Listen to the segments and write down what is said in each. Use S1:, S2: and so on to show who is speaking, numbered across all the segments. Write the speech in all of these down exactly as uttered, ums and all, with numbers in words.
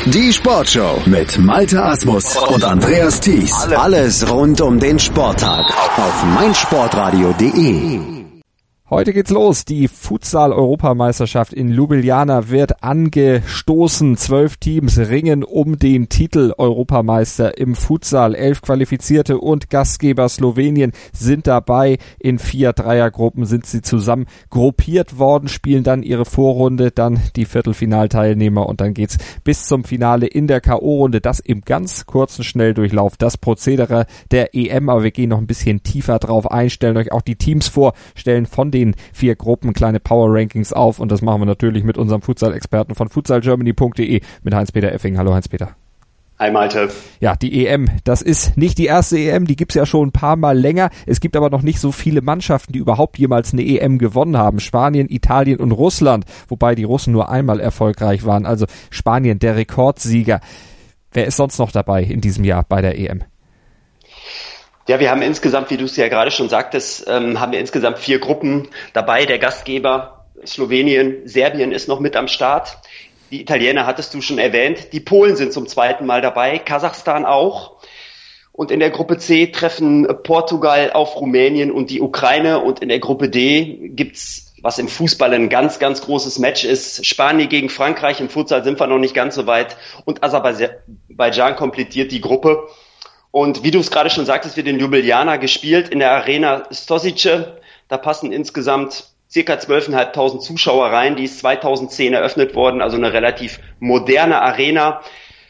S1: Die Sportshow mit Malte Asmus und Andreas Thies. Alles rund um den Sporttag auf meinsportradio punkt de.
S2: Heute geht's los. Die Futsal-Europameisterschaft in Ljubljana wird angestoßen. Zwölf Teams ringen um den Titel Europameister im Futsal. Elf Qualifizierte und Gastgeber Slowenien sind dabei. In vier Dreiergruppen sind sie zusammen gruppiert worden, spielen dann ihre Vorrunde, dann die Viertelfinalteilnehmer und dann geht's bis zum Finale in der K O-Runde. Das im ganz kurzen Schnelldurchlauf. Das Prozedere der E M, aber wir gehen noch ein bisschen tiefer drauf ein, stellen euch auch die Teams vor, stellen von den vier Gruppen kleine Power-Rankings auf und das machen wir natürlich mit unserem Futsal-Experten von futsal germany punkt de, mit Heinz-Peter Effing. Hallo Heinz-Peter.
S3: Hi Malte.
S2: Ja, die E M, das ist nicht die erste E M, die gibt's ja schon ein paar Mal länger. Es gibt aber noch nicht so viele Mannschaften, die überhaupt jemals eine E M gewonnen haben. Spanien, Italien und Russland, wobei die Russen nur einmal erfolgreich waren. Also Spanien, der Rekordsieger. Wer ist sonst noch dabei in diesem Jahr bei der E M?
S3: Ja, wir haben insgesamt, wie du es ja gerade schon sagtest, ähm, haben wir insgesamt vier Gruppen dabei. Der Gastgeber Slowenien, Serbien ist noch mit am Start. Die Italiener hattest du schon erwähnt. Die Polen sind zum zweiten Mal dabei, Kasachstan auch. Und in der Gruppe C treffen Portugal auf Rumänien und die Ukraine. Und in der Gruppe D gibt's, was im Fußball ein ganz, ganz großes Match ist, Spanien gegen Frankreich. Im Futsal sind wir noch nicht ganz so weit. Und Aserbaidschan komplettiert die Gruppe. Und wie du es gerade schon sagtest, wird in Ljubljana gespielt, in der Arena Stosice. Da passen insgesamt circa zwölftausendfünfhundert Zuschauer rein. Die ist zweitausendzehn eröffnet worden, also eine relativ moderne Arena.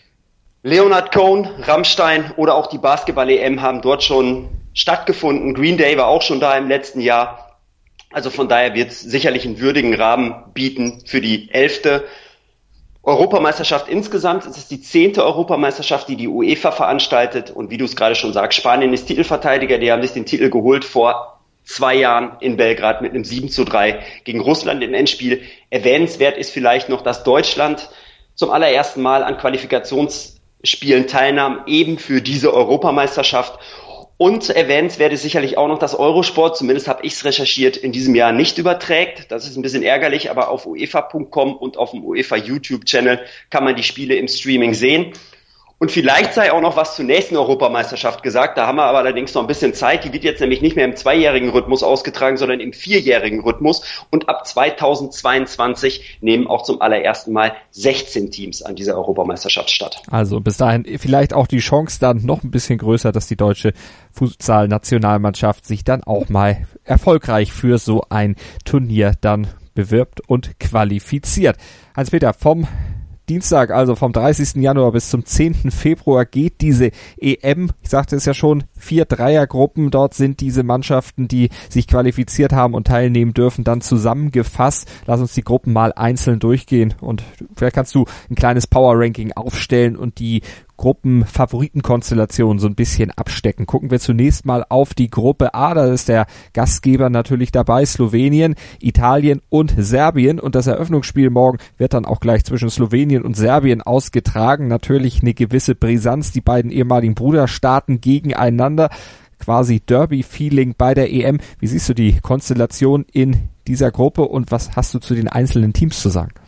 S3: Leonard Cohen, Rammstein oder auch die Basketball-E M haben dort schon stattgefunden. Green Day war auch schon da im letzten Jahr. Also von daher wird es sicherlich einen würdigen Rahmen bieten für die elfte Europameisterschaft insgesamt. Es ist die zehnte Europameisterschaft, die die UEFA veranstaltet. Und wie du es gerade schon sagst, Spanien ist Titelverteidiger. Die haben sich den Titel geholt vor zwei Jahren in Belgrad mit einem sieben zu drei gegen Russland im Endspiel. Erwähnenswert ist vielleicht noch, dass Deutschland zum allerersten Mal an Qualifikationsspielen teilnahm, eben für diese Europameisterschaft. Und erwähnenswert ist sicherlich auch noch, dass Eurosport, zumindest habe ich es recherchiert, in diesem Jahr nicht überträgt. Das ist ein bisschen ärgerlich, aber auf uefa punkt com und auf dem UEFA YouTube-Channel kann man die Spiele im Streaming sehen. Und vielleicht sei auch noch was zur nächsten Europameisterschaft gesagt. Da haben wir aber allerdings noch ein bisschen Zeit. Die wird jetzt nämlich nicht mehr im zweijährigen Rhythmus ausgetragen, sondern im vierjährigen Rhythmus. Und ab zweitausendzweiundzwanzig nehmen auch zum allerersten Mal sechzehn Teams an dieser Europameisterschaft statt.
S2: Also bis dahin vielleicht auch die Chance dann noch ein bisschen größer, dass die deutsche Futsal-Nationalmannschaft sich dann auch mal erfolgreich für so ein Turnier dann bewirbt und qualifiziert. Heinz-Peter, vom Dienstag, also vom dreißigsten Januar bis zum zehnten Februar geht diese E M. Ich sagte es ja schon, vier Dreiergruppen. Dort sind diese Mannschaften, die sich qualifiziert haben und teilnehmen dürfen, dann zusammengefasst. Lass uns die Gruppen mal einzeln durchgehen und vielleicht kannst du ein kleines Power-Ranking aufstellen und die Gruppenfavoritenkonstellation so ein bisschen abstecken. Gucken wir zunächst mal auf die Gruppe A. Da ist der Gastgeber natürlich dabei, Slowenien, Italien und Serbien. Und das Eröffnungsspiel morgen wird dann auch gleich zwischen Slowenien und Serbien ausgetragen. Natürlich eine gewisse Brisanz. Die beiden ehemaligen Bruderstaaten gegeneinander. Quasi Derby-Feeling bei der E M. Wie siehst du die Konstellation in dieser Gruppe und was hast du zu den einzelnen Teams zu sagen?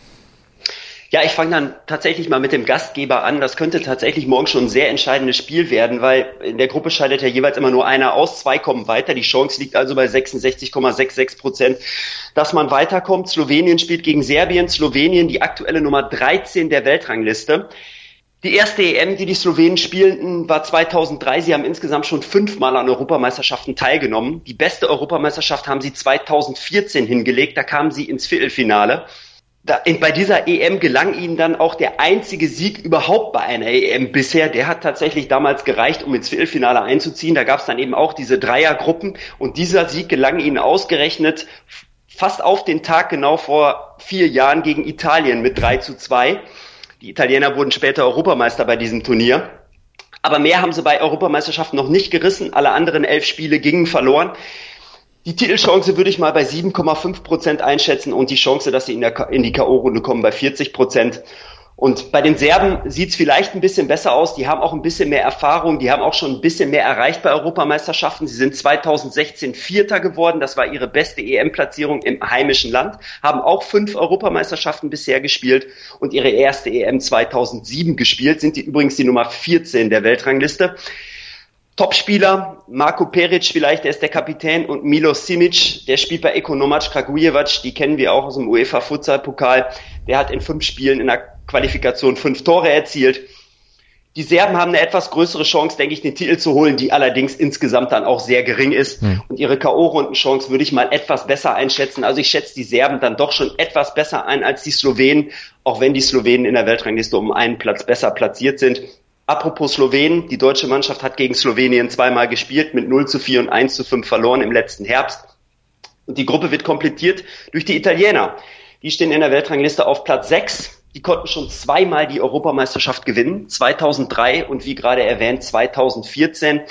S3: Ja, ich fange dann tatsächlich mal mit dem Gastgeber an. Das könnte tatsächlich morgen schon ein sehr entscheidendes Spiel werden, weil in der Gruppe scheidet ja jeweils immer nur einer aus. Zwei kommen weiter. Die Chance liegt also bei sechsundsechzig Komma sechsundsechzig Prozent, dass man weiterkommt. Slowenien spielt gegen Serbien. Slowenien die aktuelle Nummer dreizehn der Weltrangliste. Die erste E M, die die Slowenen spielten, war zweitausenddrei. Sie haben insgesamt schon fünfmal an Europameisterschaften teilgenommen. Die beste Europameisterschaft haben sie zweitausendvierzehn hingelegt. Da kamen sie ins Viertelfinale. Da, in, bei dieser E M gelang ihnen dann auch der einzige Sieg überhaupt bei einer E M bisher. Der hat tatsächlich damals gereicht, um ins Viertelfinale einzuziehen. Da gab es dann eben auch diese Dreiergruppen und dieser Sieg gelang ihnen ausgerechnet fast auf den Tag genau vor vier Jahren gegen Italien mit drei zu zwei. Die Italiener wurden später Europameister bei diesem Turnier. Aber mehr haben sie bei Europameisterschaften noch nicht gerissen. Alle anderen elf Spiele gingen verloren. Die Titelchance würde ich mal bei sieben Komma fünf Prozent einschätzen und die Chance, dass sie in, der, in die K O-Runde kommen, bei vierzig Prozent. Und bei den Serben sieht's vielleicht ein bisschen besser aus. Die haben auch ein bisschen mehr Erfahrung. Die haben auch schon ein bisschen mehr erreicht bei Europameisterschaften. Sie sind zweitausendsechzehn Vierter geworden. Das war ihre beste E M-Platzierung im heimischen Land. Haben auch fünf Europameisterschaften bisher gespielt und ihre erste E M zweitausendsieben gespielt. Sind die übrigens die Nummer vierzehn der Weltrangliste. Topspieler, Marko Peric vielleicht, der ist der Kapitän, und Milos Simic, der spielt bei Ekonomac Kragujevac, die kennen wir auch aus dem UEFA-Futsal-Pokal. Der hat in fünf Spielen in der Qualifikation fünf Tore erzielt. Die Serben haben eine etwas größere Chance, denke ich, den Titel zu holen, die allerdings insgesamt dann auch sehr gering ist. Hm. Und ihre K O-Rundenchance würde ich mal etwas besser einschätzen. Also ich schätze die Serben dann doch schon etwas besser ein als die Slowenen, auch wenn die Slowenen in der Weltrangliste um einen Platz besser platziert sind. Apropos Slowenen, die deutsche Mannschaft hat gegen Slowenien zweimal gespielt, mit null zu vier und eins zu fünf verloren im letzten Herbst. Und die Gruppe wird komplettiert durch die Italiener. Die stehen in der Weltrangliste auf Platz sechs. Die konnten schon zweimal die Europameisterschaft gewinnen, zweitausenddrei und wie gerade erwähnt zweitausendvierzehn.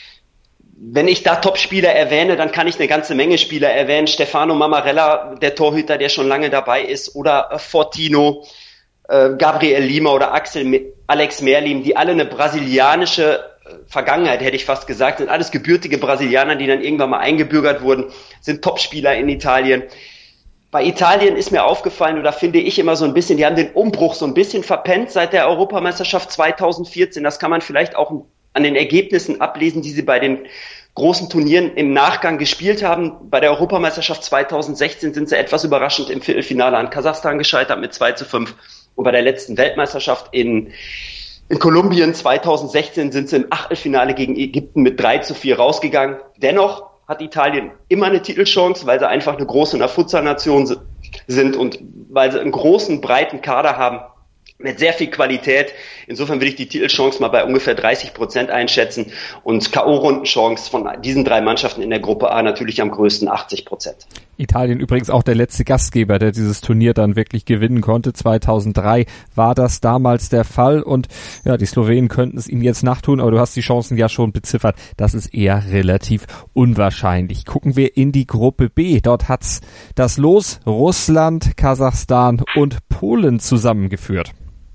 S3: Wenn ich da Topspieler erwähne, dann kann ich eine ganze Menge Spieler erwähnen. Stefano Mammarella, der Torhüter, der schon lange dabei ist, oder Fortino, Gabriel Lima oder Axel, Alex Merlim, die alle eine brasilianische Vergangenheit, hätte ich fast gesagt, sind alles gebürtige Brasilianer, die dann irgendwann mal eingebürgert wurden, sind Topspieler in Italien. Bei Italien ist mir aufgefallen, oder finde ich immer so ein bisschen, die haben den Umbruch so ein bisschen verpennt seit der Europameisterschaft zweitausendvierzehn. Das kann man vielleicht auch an den Ergebnissen ablesen, die sie bei den großen Turnieren im Nachgang gespielt haben. Bei der Europameisterschaft zweitausendsechzehn sind sie etwas überraschend im Viertelfinale an Kasachstan gescheitert mit zwei zu fünf. Und bei der letzten Weltmeisterschaft in, in Kolumbien zweitausendsechzehn sind sie im Achtelfinale gegen Ägypten mit drei zu vier rausgegangen. Dennoch hat Italien immer eine Titelchance, weil sie einfach eine große Futsal-Nation sind und weil sie einen großen, breiten Kader haben mit sehr viel Qualität. Insofern würde ich die Titelchance mal bei ungefähr dreißig Prozent einschätzen und K O-Rundenchance von diesen drei Mannschaften in der Gruppe A natürlich am größten, achtzig Prozent.
S2: Italien übrigens auch der letzte Gastgeber, der dieses Turnier dann wirklich gewinnen konnte. zweitausenddrei war das damals der Fall und ja, die Slowenen könnten es ihnen jetzt nachtun, aber du hast die Chancen ja schon beziffert. Das ist eher relativ unwahrscheinlich. Gucken wir in die Gruppe B. Dort hat's das Los Russland, Kasachstan und Polen zusammengeführt.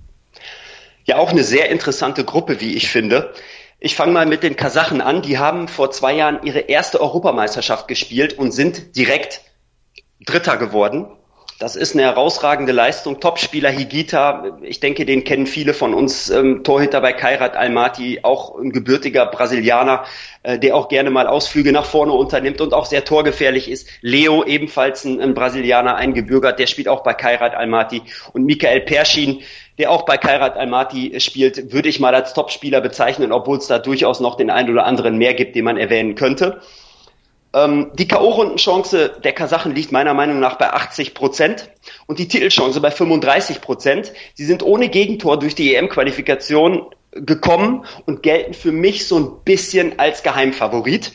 S3: Ja, auch eine sehr interessante Gruppe, wie ich finde. Ich fange mal mit den Kasachen an. Die haben vor zwei Jahren ihre erste Europameisterschaft gespielt und sind direkt Dritter geworden. Das ist eine herausragende Leistung. Topspieler Higuita, ich denke, den kennen viele von uns. Ähm, Torhüter bei Kairat Almaty, auch ein gebürtiger Brasilianer, äh, der auch gerne mal Ausflüge nach vorne unternimmt und auch sehr torgefährlich ist. Leo, ebenfalls ein, ein Brasilianer, eingebürgert, der spielt auch bei Kairat Almaty. Und Michael Perschin, der auch bei Kairat Almaty spielt, würde ich mal als Topspieler bezeichnen, obwohl es da durchaus noch den einen oder anderen mehr gibt, den man erwähnen könnte. Ähm, die K O-Rundenchance der Kasachen liegt meiner Meinung nach bei achtzig Prozent und die Titelchance bei fünfunddreißig Prozent. Sie sind ohne Gegentor durch die E M-Qualifikation gekommen und gelten für mich so ein bisschen als Geheimfavorit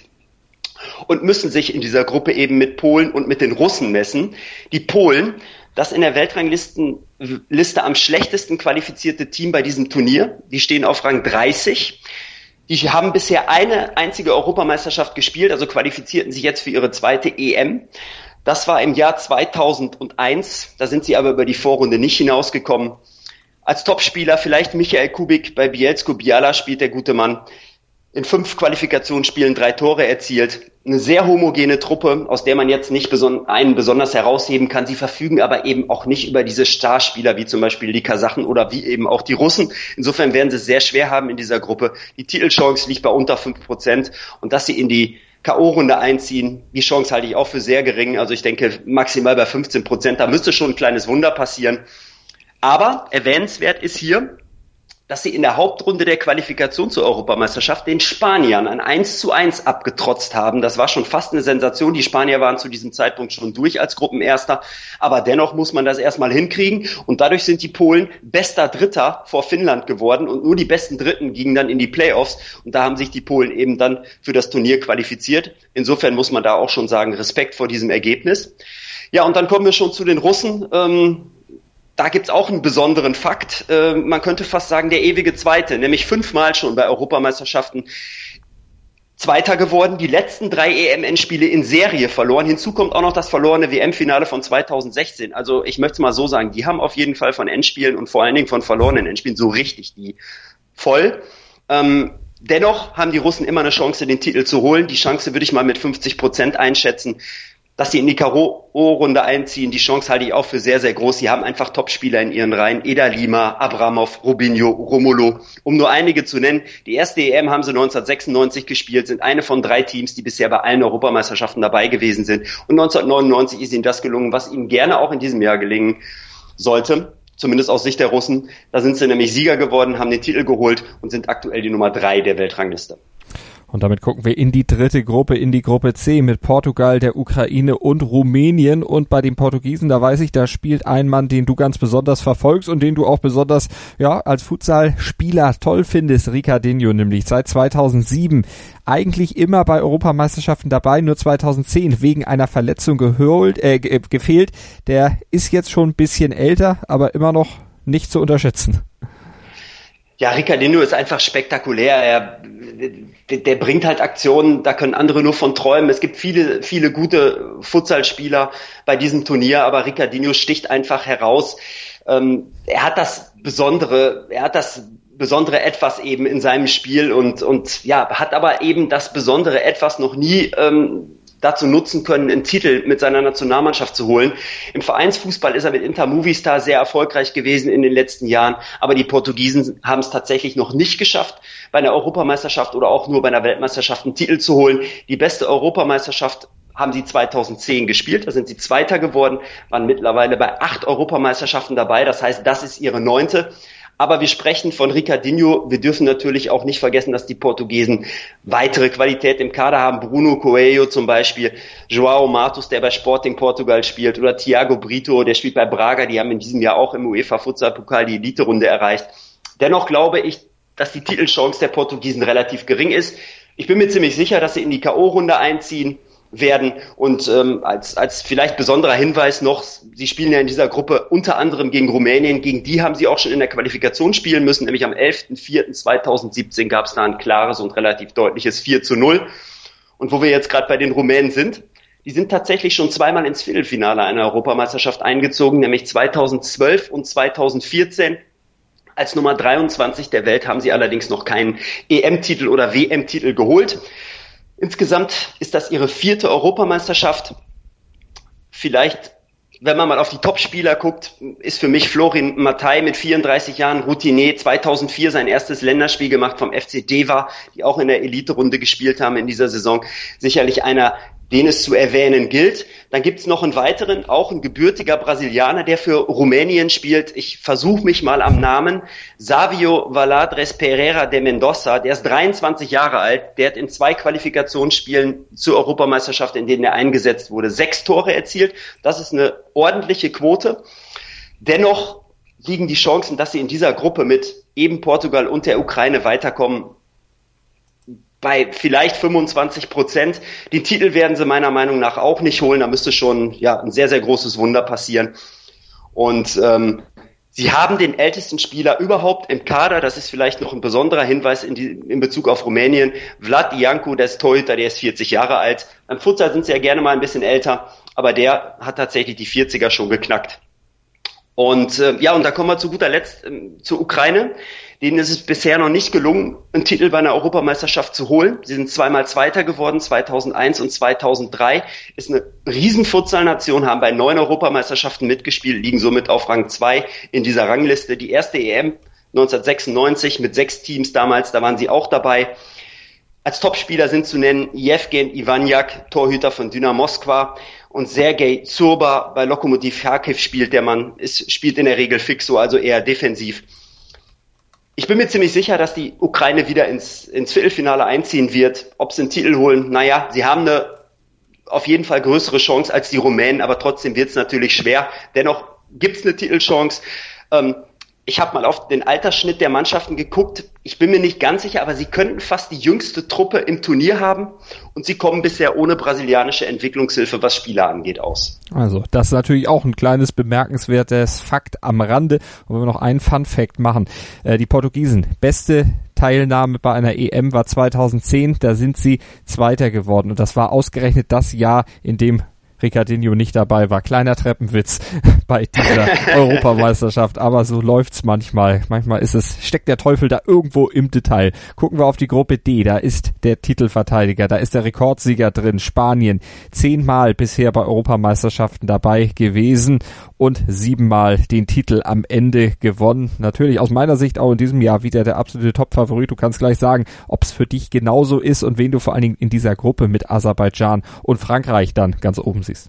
S3: und müssen sich in dieser Gruppe eben mit Polen und mit den Russen messen. Die Polen, das in der Weltranglistenliste am schlechtesten qualifizierte Team bei diesem Turnier. Die stehen auf Rang dreißig. Die haben bisher eine einzige Europameisterschaft gespielt, also qualifizierten sich jetzt für ihre zweite E M. Das war im Jahr zweitausendeins. Da sind sie aber über die Vorrunde nicht hinausgekommen. Als Topspieler vielleicht Michael Kubik, bei Bielsko-Biala spielt der gute Mann. In fünf Qualifikationsspielen drei Tore erzielt. Eine sehr homogene Truppe, aus der man jetzt nicht beson- einen besonders herausheben kann. Sie verfügen aber eben auch nicht über diese Starspieler, wie zum Beispiel die Kasachen oder wie eben auch die Russen. Insofern werden sie es sehr schwer haben in dieser Gruppe. Die Titelchance liegt bei unter fünf Prozent. Und dass sie in die K O-Runde einziehen, die Chance halte ich auch für sehr gering. Also ich denke maximal bei fünfzehn Prozent. Da müsste schon ein kleines Wunder passieren. Aber erwähnenswert ist hier, dass sie in der Hauptrunde der Qualifikation zur Europameisterschaft den Spaniern ein eins zu eins abgetrotzt haben. Das war schon fast eine Sensation. Die Spanier waren zu diesem Zeitpunkt schon durch als Gruppenerster. Aber dennoch muss man das erstmal hinkriegen. Und dadurch sind die Polen bester Dritter vor Finnland geworden. Und nur die besten Dritten gingen dann in die Playoffs. Und da haben sich die Polen eben dann für das Turnier qualifiziert. Insofern muss man da auch schon sagen, Respekt vor diesem Ergebnis. Ja, und dann kommen wir schon zu den Russen. Ähm, Da gibt's auch einen besonderen Fakt, äh, man könnte fast sagen der ewige Zweite, nämlich fünfmal schon bei Europameisterschaften Zweiter geworden, die letzten drei E M-Endspiele in Serie verloren. Hinzu kommt auch noch das verlorene W M-Finale von zweitausendsechzehn. Also ich möchte es mal so sagen, die haben auf jeden Fall von Endspielen und vor allen Dingen von verlorenen Endspielen so richtig die voll. Ähm, dennoch haben die Russen immer eine Chance, den Titel zu holen. Die Chance würde ich mal mit fünfzig Prozent einschätzen. Dass sie in die K O-Runde einziehen, die Chance halte ich auch für sehr, sehr groß. Sie haben einfach Topspieler in ihren Reihen. Eda Lima, Abramov, Rubinho, Romulo, um nur einige zu nennen. Die erste E M haben sie neunzehnhundertsechsundneunzig gespielt, sind eine von drei Teams, die bisher bei allen Europameisterschaften dabei gewesen sind. Und neunzehnhundertneunundneunzig ist ihnen das gelungen, was ihnen gerne auch in diesem Jahr gelingen sollte. Zumindest aus Sicht der Russen. Da sind sie nämlich Sieger geworden, haben den Titel geholt und sind aktuell die Nummer drei der Weltrangliste.
S2: Und damit gucken wir in die dritte Gruppe, in die Gruppe C mit Portugal, der Ukraine und Rumänien. Und bei den Portugiesen, da weiß ich, da spielt ein Mann, den du ganz besonders verfolgst und den du auch besonders ja als Futsal-Spieler toll findest, Ricardinho nämlich. Seit zweitausendsieben eigentlich immer bei Europameisterschaften dabei, nur zweitausendzehn wegen einer Verletzung geholt, äh, ge- gefehlt. Der ist jetzt schon ein bisschen älter, aber immer noch nicht zu unterschätzen.
S3: Ja, Ricardinho ist einfach spektakulär. Er, der, der bringt halt Aktionen, da können andere nur von träumen. Es gibt viele, viele gute Futsalspieler bei diesem Turnier, aber Ricardinho sticht einfach heraus. Ähm, er hat das Besondere, er hat das besondere Etwas eben in seinem Spiel und, und ja, hat aber eben das besondere Etwas noch nie ähm, dazu nutzen können, einen Titel mit seiner Nationalmannschaft zu holen. Im Vereinsfußball ist er mit Inter Movistar sehr erfolgreich gewesen in den letzten Jahren, aber die Portugiesen haben es tatsächlich noch nicht geschafft, bei einer Europameisterschaft oder auch nur bei einer Weltmeisterschaft einen Titel zu holen. Die beste Europameisterschaft haben sie zweitausendzehn gespielt, da sind sie Zweiter geworden, waren mittlerweile bei acht Europameisterschaften dabei, das heißt, das ist ihre neunte. Aber wir sprechen von Ricardinho. Wir dürfen natürlich auch nicht vergessen, dass die Portugiesen weitere Qualität im Kader haben. Bruno Coelho zum Beispiel, João Matos, der bei Sporting Portugal spielt, oder Thiago Brito, der spielt bei Braga. Die haben in diesem Jahr auch im UEFA Futsal Pokal die Elite-Runde erreicht. Dennoch glaube ich, dass die Titelchance der Portugiesen relativ gering ist. Ich bin mir ziemlich sicher, dass sie in die K O-Runde einziehen werden und ähm, als als vielleicht besonderer Hinweis noch, sie spielen ja in dieser Gruppe unter anderem gegen Rumänien, gegen die haben sie auch schon in der Qualifikation spielen müssen, nämlich am elften vierten zweitausendsiebzehn gab es da ein klares und relativ deutliches vier zu null. Und wo wir jetzt gerade bei den Rumänen sind, die sind tatsächlich schon zweimal ins Viertelfinale einer Europameisterschaft eingezogen, nämlich zweitausendzwölf und zweitausendvierzehn. Als Nummer dreiundzwanzig der Welt haben sie allerdings noch keinen E M-Titel oder W M-Titel geholt. Insgesamt ist das ihre vierte Europameisterschaft. Vielleicht, wenn man mal auf die Topspieler guckt, ist für mich Florin Mathai mit vierunddreißig Jahren Routinier, zweitausendvier sein erstes Länderspiel gemacht vom F C Deva, die auch in der Elite-Runde gespielt haben in dieser Saison. Sicherlich einer, den es zu erwähnen gilt. Dann gibt's noch einen weiteren, auch ein gebürtiger Brasilianer, der für Rumänien spielt. Ich versuche mich mal am Namen. Savio Valadres Pereira de Mendoza, der ist dreiundzwanzig Jahre alt. Der hat in zwei Qualifikationsspielen zur Europameisterschaft, in denen er eingesetzt wurde, sechs Tore erzielt. Das ist eine ordentliche Quote. Dennoch liegen die Chancen, dass sie in dieser Gruppe mit eben Portugal und der Ukraine weiterkommen, bei vielleicht fünfundzwanzig Prozent. Den Titel werden sie meiner Meinung nach auch nicht holen. Da müsste schon ja ein sehr, sehr großes Wunder passieren. Und ähm, sie haben den ältesten Spieler überhaupt im Kader. Das ist vielleicht noch ein besonderer Hinweis in, die, in Bezug auf Rumänien. Vlad Iancu, der ist Torhüter, der ist vierzig Jahre alt. Beim Futsal sind sie ja gerne mal ein bisschen älter, aber der hat tatsächlich die vierziger schon geknackt. Und äh, ja, und da kommen wir zu guter Letzt äh, zur Ukraine. Denen ist es bisher noch nicht gelungen, einen Titel bei einer Europameisterschaft zu holen. Sie sind zweimal Zweiter geworden, zweitausendeins und zweitausenddrei. Ist eine Riesen-Futsal-Nation, haben bei neun Europameisterschaften mitgespielt, liegen somit auf Rang zwei in dieser Rangliste. Die erste E M neunzehnhundertsechsundneunzig mit sechs Teams damals, da waren sie auch dabei. Als Topspieler sind zu nennen Jewgen Iwaniak, Torhüter von Dynamo Moskwa, und Sergej Zurba, bei Lokomotiv Kharkiv spielt der Mann, ist, spielt in der Regel fixo, also eher defensiv. Ich bin mir ziemlich sicher, dass die Ukraine wieder ins, ins Viertelfinale einziehen wird. Ob sie einen Titel holen, naja, sie haben eine auf jeden Fall größere Chance als die Rumänen, aber trotzdem wird es natürlich schwer. Dennoch gibt es eine Titelchance. Ähm, ich habe mal auf den Altersschnitt der Mannschaften geguckt. Ich bin mir nicht ganz sicher, aber sie könnten fast die jüngste Truppe im Turnier haben und sie kommen bisher ohne brasilianische Entwicklungshilfe, was Spieler angeht, aus.
S2: Also, das ist natürlich auch ein kleines bemerkenswertes Fakt am Rande. Und wenn wir noch einen Fun-Fact machen, äh, die Portugiesen, beste Teilnahme bei einer E M war zweitausendzehn, da sind sie Zweiter geworden und das war ausgerechnet das Jahr, in dem Ricardinho nicht dabei war. Kleiner Treppenwitz bei dieser Europameisterschaft, aber so läuft's manchmal. Manchmal ist es, steckt der Teufel da irgendwo im Detail. Gucken wir auf die Gruppe D, da ist der Titelverteidiger, da ist der Rekordsieger drin, Spanien. Zehnmal bisher bei Europameisterschaften dabei gewesen und siebenmal den Titel am Ende gewonnen. Natürlich aus meiner Sicht auch in diesem Jahr wieder der absolute Top-Favorit. Du kannst gleich sagen, ob es für dich genauso ist und wen du vor allen Dingen in dieser Gruppe mit Aserbaidschan und Frankreich dann ganz oben siehst.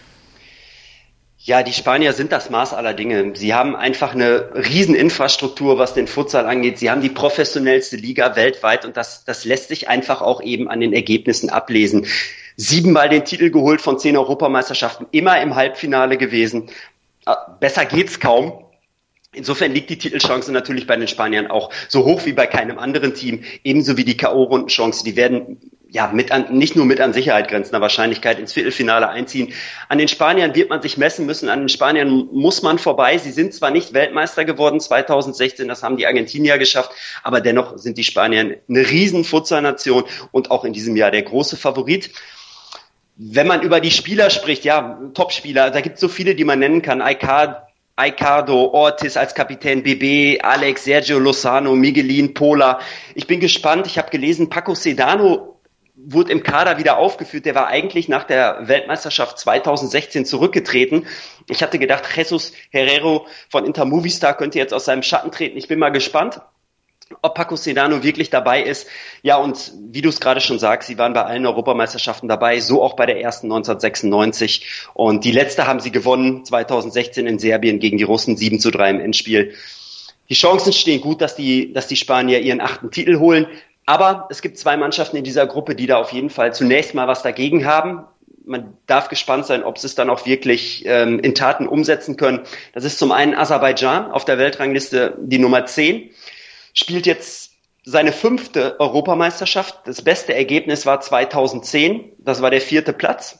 S3: Ja, die Spanier sind das Maß aller Dinge. Sie haben einfach eine Rieseninfrastruktur, was den Futsal angeht. Sie haben die professionellste Liga weltweit und das, das lässt sich einfach auch eben an den Ergebnissen ablesen. Siebenmal den Titel geholt von zehn Europameisterschaften, immer im Halbfinale gewesen. Besser geht's kaum. Insofern liegt die Titelchance natürlich bei den Spaniern auch so hoch wie bei keinem anderen Team, ebenso wie die K O-Rundenchance. Die werden ja mit an, nicht nur mit an Sicherheit grenzender Wahrscheinlichkeit ins Viertelfinale einziehen. An den Spaniern wird man sich messen müssen, an den Spaniern muss man vorbei. Sie sind zwar nicht Weltmeister geworden zweitausendsechzehn, das haben die Argentinier geschafft, aber dennoch sind die Spanier eine riesen Futsal-Nation und auch in diesem Jahr der große Favorit. Wenn man über die Spieler spricht, ja, Topspieler, da gibt es so viele, die man nennen kann. Aicardo, Ortiz als Kapitän, B B, Alex, Sergio Lozano, Miguelin, Pola. Ich bin gespannt, ich habe gelesen, Paco Sedano wurde im Kader wieder aufgeführt. Der war eigentlich nach der Weltmeisterschaft zweitausendsechzehn zurückgetreten. Ich hatte gedacht, Jesus Herrero von Inter Movistar könnte jetzt aus seinem Schatten treten. Ich bin mal gespannt, ob Paco Sedano wirklich dabei ist. Ja, und wie du es gerade schon sagst, sie waren bei allen Europameisterschaften dabei, so auch bei der ersten neunzehnhundertsechsundneunzig. Und die letzte haben sie gewonnen, zweitausendsechzehn in Serbien gegen die Russen, sieben zu drei im Endspiel. Die Chancen stehen gut, dass die, dass die Spanier ihren achten Titel holen. Aber es gibt zwei Mannschaften in dieser Gruppe, die da auf jeden Fall zunächst mal was dagegen haben. Man darf gespannt sein, ob sie es dann auch wirklich ähm, in Taten umsetzen können. Das ist zum einen Aserbaidschan, auf der Weltrangliste die Nummer zehn. Spielt jetzt seine fünfte Europameisterschaft. Das beste Ergebnis war zweitausendzehn. Das war der vierte Platz.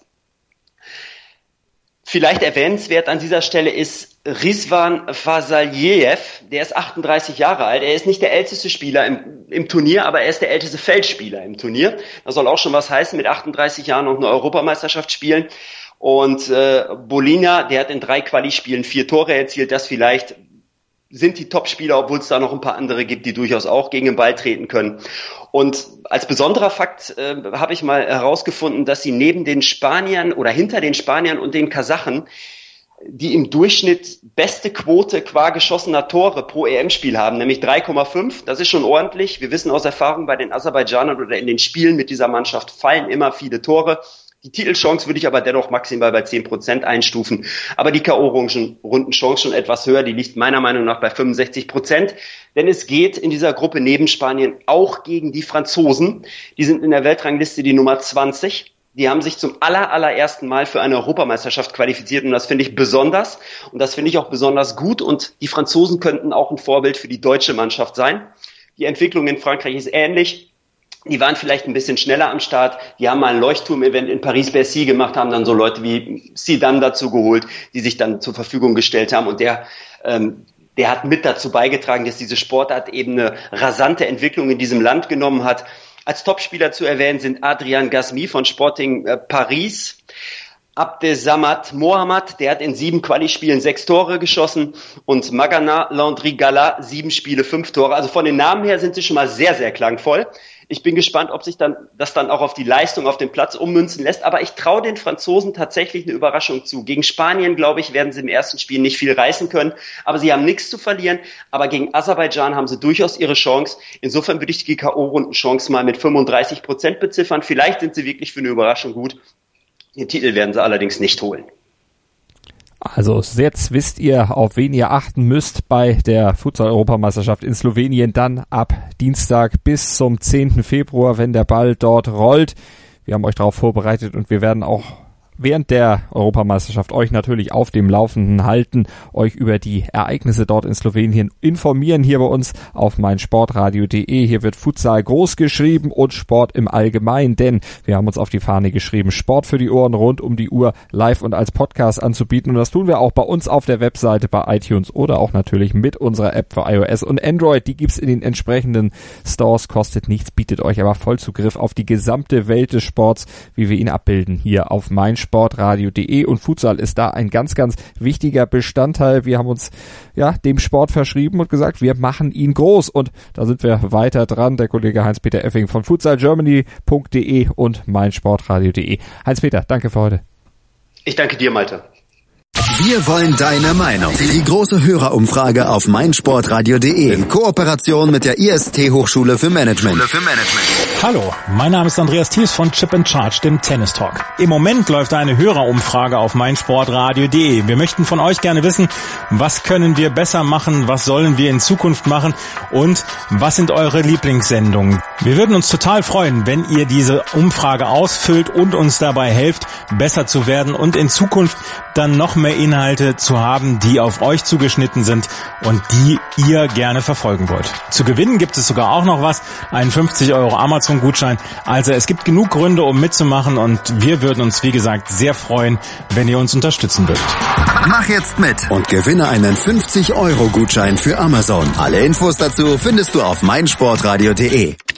S3: Vielleicht erwähnenswert an dieser Stelle ist Rizvan Vasaljev. Der ist achtunddreißig Jahre alt. Er ist nicht der älteste Spieler im, im Turnier, aber er ist der älteste Feldspieler im Turnier. Das soll auch schon was heißen, mit achtunddreißig Jahren noch eine Europameisterschaft spielen. Und äh, Bolina, der hat in drei Quali-Spielen vier Tore erzielt. Das vielleicht sind die Topspieler, obwohl es da noch ein paar andere gibt, die durchaus auch gegen den Ball treten können. Und als besonderer Fakt äh, habe ich mal herausgefunden, dass sie neben den Spaniern oder hinter den Spaniern und den Kasachen die im Durchschnitt beste Quote qua geschossener Tore pro E M-Spiel haben, nämlich drei Komma fünf. Das ist schon ordentlich. Wir wissen aus Erfahrung, bei den Aserbaidschanern oder in den Spielen mit dieser Mannschaft fallen immer viele Tore. Die Titelchance würde ich aber dennoch maximal bei zehn Prozent einstufen. Aber die K O-Rundenchance schon etwas höher. Die liegt meiner Meinung nach bei fünfundsechzig Prozent. Denn es geht in dieser Gruppe neben Spanien auch gegen die Franzosen. Die sind in der Weltrangliste die Nummer zwanzig. Die haben sich zum aller, allerersten Mal für eine Europameisterschaft qualifiziert. Und das finde ich besonders. Und das finde ich auch besonders gut. Und die Franzosen könnten auch ein Vorbild für die deutsche Mannschaft sein. Die Entwicklung in Frankreich ist ähnlich. Die waren vielleicht ein bisschen schneller am Start. Die haben mal ein Leuchtturm-Event in Paris-Bercy gemacht, haben dann so Leute wie Zidane dazu geholt, die sich dann zur Verfügung gestellt haben. Und der, ähm, der hat mit dazu beigetragen, dass diese Sportart eben eine rasante Entwicklung in diesem Land genommen hat. Als Topspieler zu erwähnen sind Adrian Gasmi von Sporting äh, Paris, Abdesamad Mohamed, der hat in sieben Quali-Spielen sechs Tore geschossen und Magana Landry Gala sieben Spiele, fünf Tore. Also von den Namen her sind sie schon mal sehr, sehr klangvoll. Ich bin gespannt, ob sich dann das dann auch auf die Leistung auf dem Platz ummünzen lässt. Aber ich traue den Franzosen tatsächlich eine Überraschung zu. Gegen Spanien, glaube ich, werden sie im ersten Spiel nicht viel reißen können. Aber sie haben nichts zu verlieren. Aber gegen Aserbaidschan haben sie durchaus ihre Chance. Insofern würde ich die K O-Rundenchance mal mit fünfunddreißig Prozent beziffern. Vielleicht sind sie wirklich für eine Überraschung gut. Den Titel werden sie allerdings nicht holen.
S2: Also jetzt wisst ihr, auf wen ihr achten müsst bei der Futsal-Europameisterschaft in Slowenien, dann ab Dienstag bis zum zehnten Februar, wenn der Ball dort rollt. Wir haben euch darauf vorbereitet und wir werden auch während der Europameisterschaft euch natürlich auf dem Laufenden halten, euch über die Ereignisse dort in Slowenien informieren, hier bei uns auf meinsportradio punkt de. Hier wird Futsal groß geschrieben und Sport im Allgemeinen, denn wir haben uns auf die Fahne geschrieben, Sport für die Ohren rund um die Uhr live und als Podcast anzubieten, und das tun wir auch bei uns auf der Webseite, bei iTunes oder auch natürlich mit unserer App für iOS und Android. Die gibt's in den entsprechenden Stores, kostet nichts, bietet euch aber Vollzugriff auf die gesamte Welt des Sports, wie wir ihn abbilden, hier auf meinsportradio punkt de, und Futsal ist da ein ganz, ganz wichtiger Bestandteil. Wir haben uns ja dem Sport verschrieben und gesagt, wir machen ihn groß, und da sind wir weiter dran. Der Kollege Heinz-Peter Effing von futsal germany punkt de und meinsportradio punkt de. Heinz-Peter, danke für heute.
S3: Ich danke dir, Malte.
S1: Wir wollen deine Meinung. Die große Hörerumfrage auf meinsportradio punkt de in Kooperation mit der I S T-Hochschule für Management. Für Management.
S4: Hallo, mein Name ist Andreas Thies von Chip and Charge, dem Tennis Talk. Im Moment läuft eine Hörerumfrage auf meinsportradio punkt de. Wir möchten von euch gerne wissen, was können wir besser machen, was sollen wir in Zukunft machen und was sind eure Lieblingssendungen. Wir würden uns total freuen, wenn ihr diese Umfrage ausfüllt und uns dabei helft, besser zu werden und in Zukunft dann noch mehr Inhalte zu haben, die auf euch zugeschnitten sind und die ihr gerne verfolgen wollt. Zu gewinnen gibt es sogar auch noch was, einen fünfzig Euro Amazon-Gutschein. Also es gibt genug Gründe, um mitzumachen, und wir würden uns, wie gesagt, sehr freuen, wenn ihr uns unterstützen würdet.
S1: Mach jetzt mit und gewinne einen fünfzig Euro Gutschein für Amazon. Alle Infos dazu findest du auf meinsportradio punkt de.